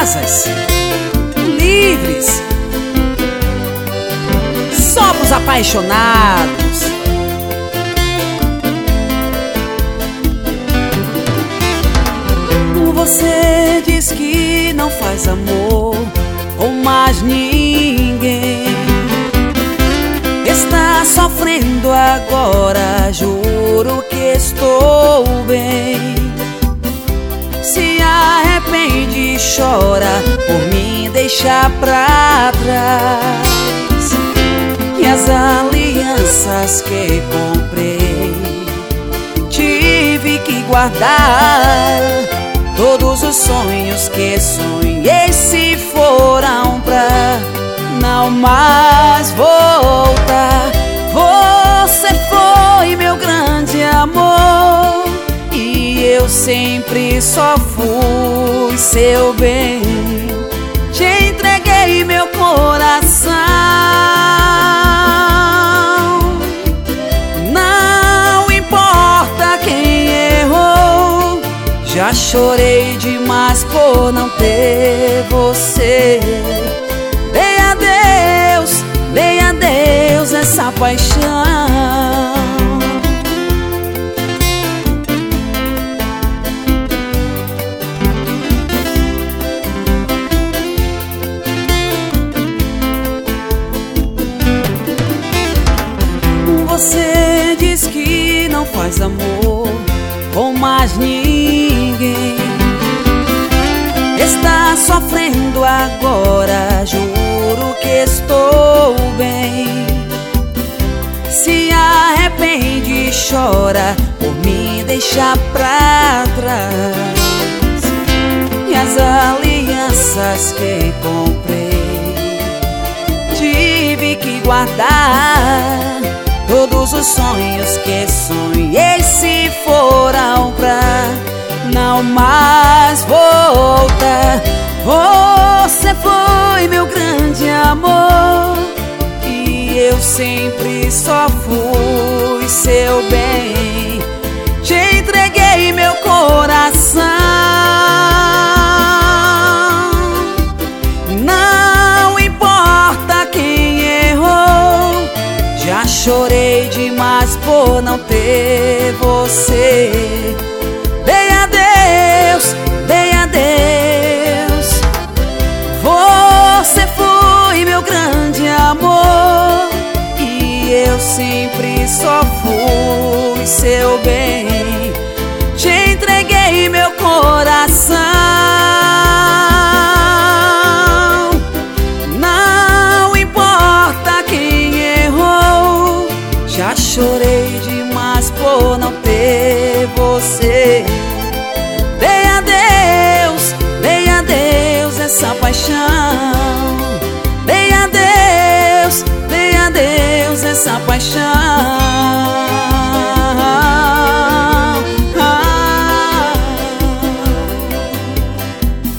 asas, livres, só pros apaixonados. Você diz que não faz amor com mais ninguém. Está sofrendo agora, juro que estou bem. Se arrepende e chora por mim deixar pra trás. E as alianças que comprei tive que guardar. Todos os sonhos que sonhei se foram pra não mais voltar. Você foi meu grande amor e eu sempre só fui seu bem. Te entreguei meu coração. Não importa quem errou, já chorei demais por não ter você. Dei a Deus essa paixão. Você diz que não faz amor com mais ninguém. Está sofrendo agora, juro que estou bem. Se arrepende e chora por me deixar pra trás. E as alianças que comprei tive que guardar. Todos os sonhos que sonhei se foram pra não mais voltar. Você foi meu grande amor e eu sempre só fui seu bem. Te entreguei meu coração. Não importa quem errou, já chorei demais por não ter você. Dei a Deus. Você foi meu grande amor e eu sempre só fui seu bem.